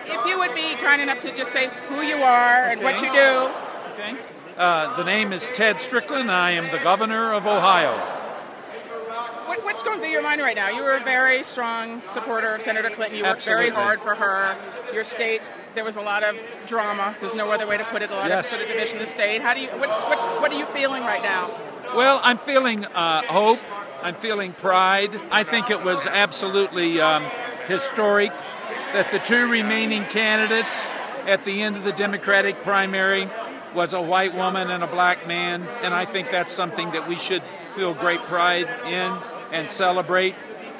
if you would be kind enough to just say who you are and what you do. Okay. The name is Ted Strickland. I am the governor of Ohio. What's going through your mind right now? You were a very strong supporter of Senator Clinton. You worked very hard for her. Your state, there was a lot of drama. There's no other way to put it. A lot of sort of division of the state. What are you feeling right now? Well, I'm feeling hope. I'm feeling pride. I think it was absolutely historic that the two remaining candidates at the end of the Democratic primary was a white woman and a black man, and I think that's something that we should feel great pride in and celebrate.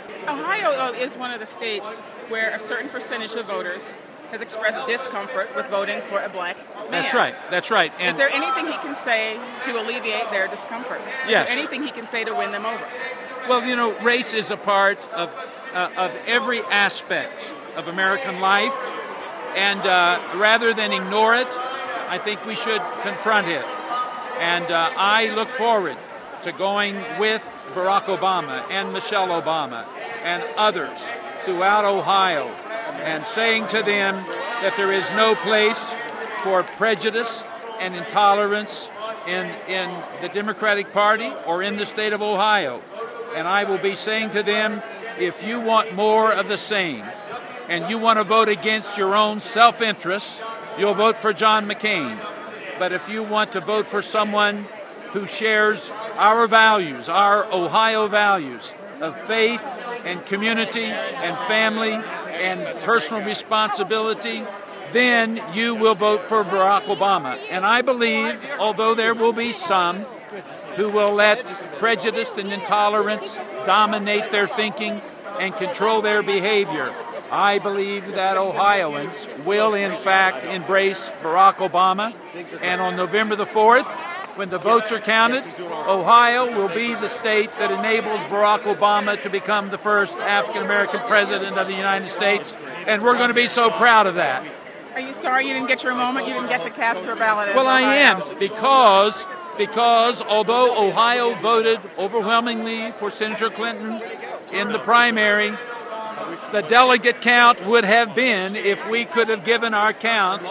Ohio is one of the states where a certain percentage of voters has expressed discomfort with voting for a black man. That's right. And is there anything he can say to alleviate their discomfort? Yes. Is there anything he can say to win them over? Well, race is a part of every aspect of American life, and rather than ignore it, I think we should confront it. And I look forward to going with Barack Obama and Michelle Obama and others throughout Ohio and saying to them that there is no place for prejudice and intolerance in the Democratic Party or in the state of Ohio. And I will be saying to them, if you want more of the same and you want to vote against your own self-interest, you'll vote for John McCain. But if you want to vote for someone who shares our values, our Ohio values of faith and community and family and personal responsibility, then you will vote for Barack Obama. And I believe, although there will be some who will let prejudice and intolerance dominate their thinking and control their behavior, I believe that Ohioans will, in fact, embrace Barack Obama. And on November the 4th, when the votes are counted, Ohio will be the state that enables Barack Obama to become the first African-American president of the United States. And we're going to be so proud of that. Are you sorry you didn't get your moment? You didn't get to cast your ballot? Well, I am, because although Ohio voted overwhelmingly for Senator Clinton in the primary, the delegate count would have been, if we could have given our count,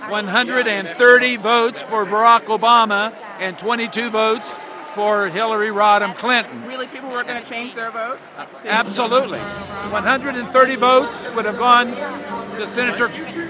130 votes for Barack Obama and 22 votes for Hillary Rodham Clinton. Really, people were going to change their votes? Absolutely. 130 votes would have gone to Senator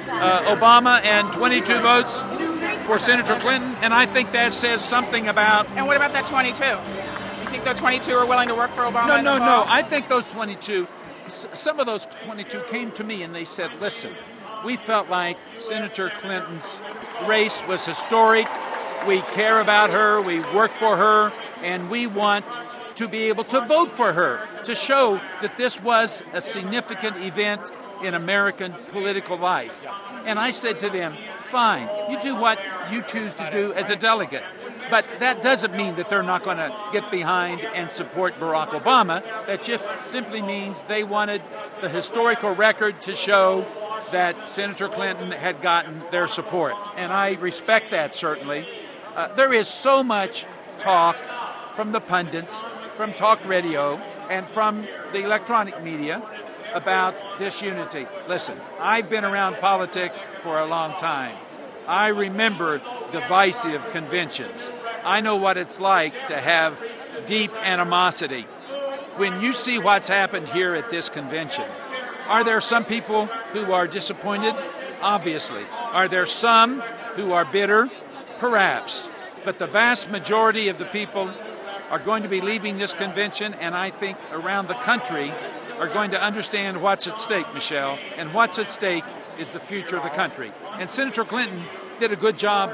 Obama and 22 votes for Senator Clinton, and I think that says something about... And what about that 22? You think the 22 are willing to work for Obama? No. I think those 22... Some of those 22 came to me and they said, listen, we felt like Senator Clinton's race was historic. We care about her. We work for her. And we want to be able to vote for her to show that this was a significant event in American political life. And I said to them, fine, you do what you choose to do as a delegate. But that doesn't mean that they're not going to get behind and support Barack Obama. That just simply means they wanted the historical record to show that Senator Clinton had gotten their support. And I respect that, certainly. There is so much talk from the pundits, from talk radio, and from the electronic media about disunity. Listen, I've been around politics for a long time. I remember divisive conventions. I know what it's like to have deep animosity. When you see what's happened here at this convention, are there some people who are disappointed? Obviously. Are there some who are bitter? Perhaps. But the vast majority of the people are going to be leaving this convention, and I think around the country are going to understand what's at stake, Michelle. And what's at stake is the future of the country. And Senator Clinton did a good job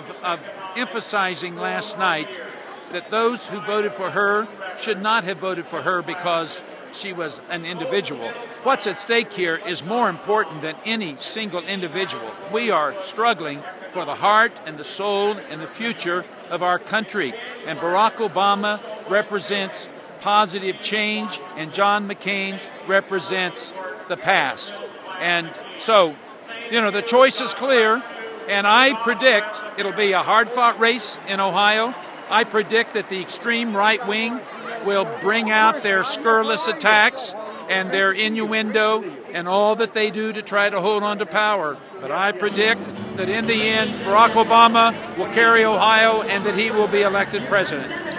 of emphasizing last night that those who voted for her should not have voted for her because she was an individual. What's at stake here is more important than any single individual. We are struggling for the heart and the soul and the future of our country. And Barack Obama represents positive change, and John McCain represents the past. And so, the choice is clear, and I predict it'll be a hard-fought race in Ohio. I predict that the extreme right wing will bring out their scurrilous attacks and their innuendo and all that they do to try to hold on to power. But I predict that in the end, Barack Obama will carry Ohio and that he will be elected president.